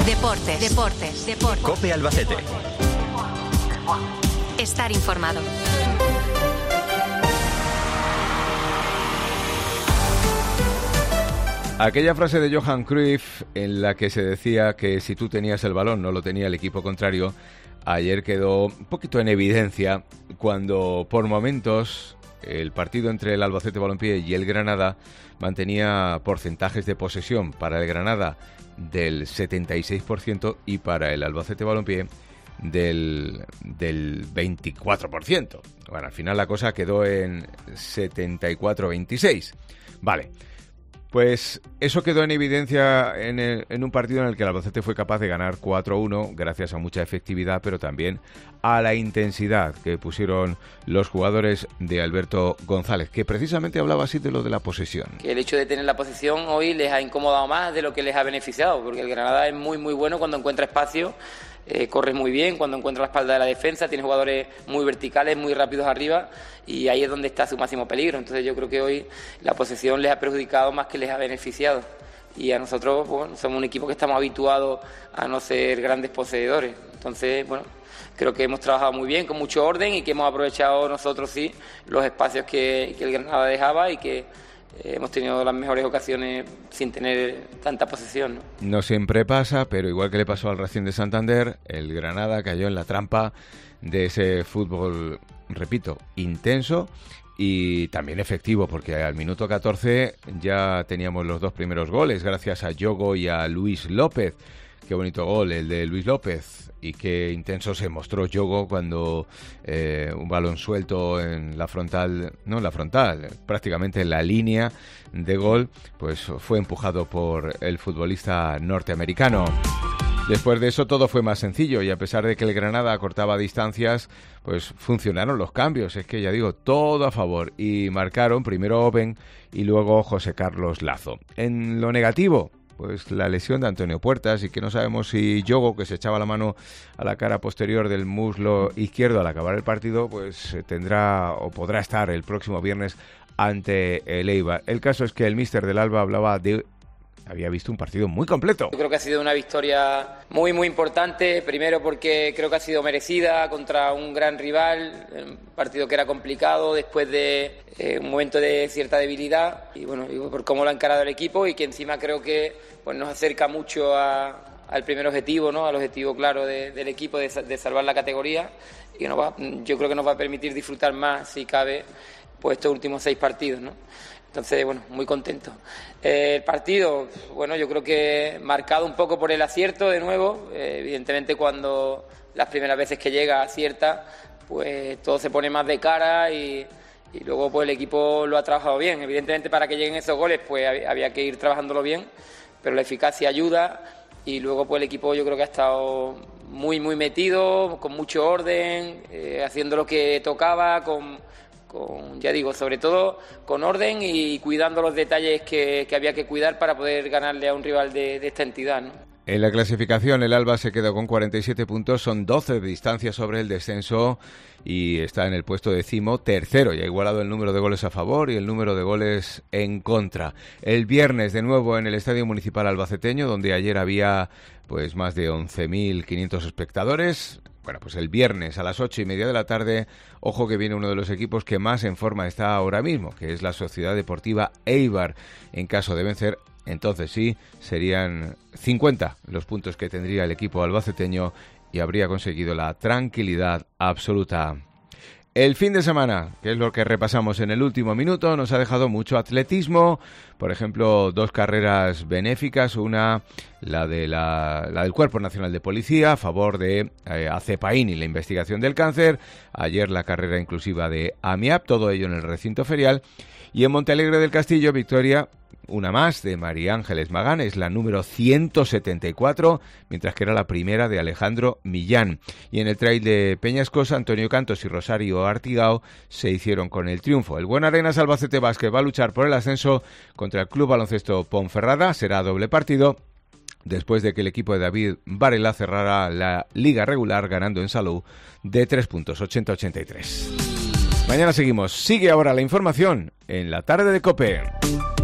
Deportes. COPE Albacete. Estar informado. Aquella frase de Johan Cruyff en la que se decía que si tú tenías el balón no lo tenía el equipo contrario, ayer quedó un poquito en evidencia cuando por momentos el partido entre el Albacete Balompié y el Granada mantenía porcentajes de posesión para el Granada del 76% y para el Albacete Balompié del 24%. Bueno, al final la cosa quedó en 74-26. Vale. Pues eso quedó en evidencia en un partido en el que el Albacete fue capaz de ganar 4-1 gracias a mucha efectividad, pero también a la intensidad que pusieron los jugadores de Alberto González, que precisamente hablaba así de lo de la posesión. Que el hecho de tener la posesión hoy les ha incomodado más de lo que les ha beneficiado, porque el Granada es muy bueno cuando encuentra espacio. Corre muy bien cuando encuentra la espalda de la defensa, tiene jugadores muy verticales, muy rápidos arriba y ahí es donde está su máximo peligro. Entonces yo creo que hoy la posesión les ha perjudicado más que les ha beneficiado. Y a nosotros, bueno, somos un equipo que estamos habituados a no ser grandes poseedores. Entonces, bueno, creo que hemos trabajado muy bien, con mucho orden y que hemos aprovechado nosotros sí los espacios que el Granada dejaba y que hemos tenido las mejores ocasiones sin tener tanta posesión, No siempre pasa, pero igual que le pasó al Racing de Santander, el Granada cayó en la trampa de ese fútbol, repito, intenso y también efectivo, porque al minuto 14 ya teníamos los dos primeros goles gracias a Yogo y a Luis López. Qué bonito gol el de Luis López y qué intenso se mostró Yogo cuando un balón suelto en la frontal, no en la frontal, prácticamente en la línea de gol, pues fue empujado por el futbolista norteamericano. Después de eso todo fue más sencillo y a pesar de que el Granada acortaba distancias, pues funcionaron los cambios, es que ya digo, todo a favor y marcaron primero Oben y luego José Carlos Lazo. En lo negativo, pues la lesión de Antonio Puertas y que no sabemos si Yogo, que se echaba la mano a la cara posterior del muslo izquierdo al acabar el partido, pues tendrá o podrá estar el próximo viernes ante el Eibar. El caso es que el míster del Alba había visto un partido muy completo. Yo creo que ha sido una victoria muy importante, primero porque creo que ha sido merecida contra un gran rival, un partido que era complicado después de un momento de cierta debilidad y bueno, digo, por cómo lo ha encarado el equipo y que encima creo que pues nos acerca mucho al primer objetivo, ¿no? Al objetivo claro del equipo de salvar la categoría y yo creo que nos va a permitir disfrutar más, si cabe, pues estos últimos 6 partidos, ¿no? Entonces, bueno, muy contento. El partido, bueno, yo creo que marcado un poco por el acierto de nuevo. Evidentemente, cuando las primeras veces que llega acierta, pues todo se pone más de cara y luego pues el equipo lo ha trabajado bien. Evidentemente, para que lleguen esos goles, pues había que ir trabajándolo bien, pero la eficacia ayuda y luego pues el equipo yo creo que ha estado muy metido, con mucho orden, haciendo lo que tocaba, ya digo, sobre todo con orden y cuidando los detalles que había que cuidar para poder ganarle a un rival de esta entidad, ¿no? En la clasificación el Alba se quedó con 47 puntos, son 12 de distancia sobre el descenso y está en el puesto 13º y ha igualado el número de goles a favor y el número de goles en contra. El viernes de nuevo en el Estadio Municipal Albaceteño, donde ayer había pues más de 11.500 espectadores. Bueno, pues el viernes a las 8:30 de la tarde, ojo que viene uno de los equipos que más en forma está ahora mismo, que es la Sociedad Deportiva Eibar. En caso de vencer, entonces sí, serían 50 los puntos que tendría el equipo albaceteño y habría conseguido la tranquilidad absoluta. El fin de semana, que es lo que repasamos en el último minuto, nos ha dejado mucho atletismo, por ejemplo, 2 carreras benéficas, una, la del Cuerpo Nacional de Policía, a favor de Acepaín y la investigación del cáncer, ayer la carrera inclusiva de AMIAP, todo ello en el recinto ferial, y en Montealegre del Castillo, victoria, una más de María Ángeles Magán, es la número 174, mientras que era la primera de Alejandro Millán. Y en el trail de Peñascosa, Antonio Cantos y Rosario Artigao se hicieron con el triunfo. El Buenarenas Albacete Basket va a luchar por el ascenso contra el Club Baloncesto Ponferrada, será doble partido, después de que el equipo de David Varela cerrara la liga regular ganando en Salou de 3 puntos, 80-83. Mañana seguimos. Sigue ahora la información en la tarde de COPE.